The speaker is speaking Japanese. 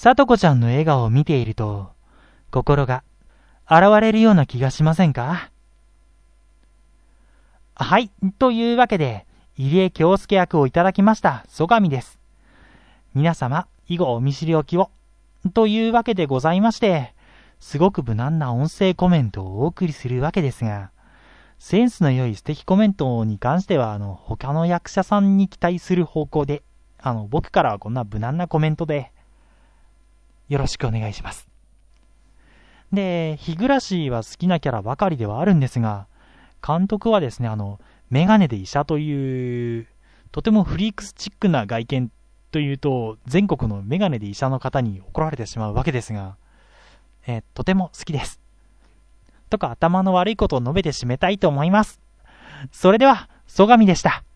さとこちゃんの笑顔を見ていると、心が洗われるような気がしませんか？はい、というわけで、入江京介役をいただきました曽我です。皆様、以後お見知りおきを。というわけでございまして、すごく無難な音声コメントをお送りするわけですが、センスの良い素敵コメントに関しては、他の役者さんに期待する方向で、僕からはこんな無難なコメントで、よろしくお願いします。で、日暮は好きなキャラばかりではあるんですが、監督はですね、メガネで医者という、とてもフリークスチックな外見というと、全国のメガネで医者の方に怒られてしまうわけですが、とても好きです。とか頭の悪いことを述べて締めたいと思います。それでは、曽我でした。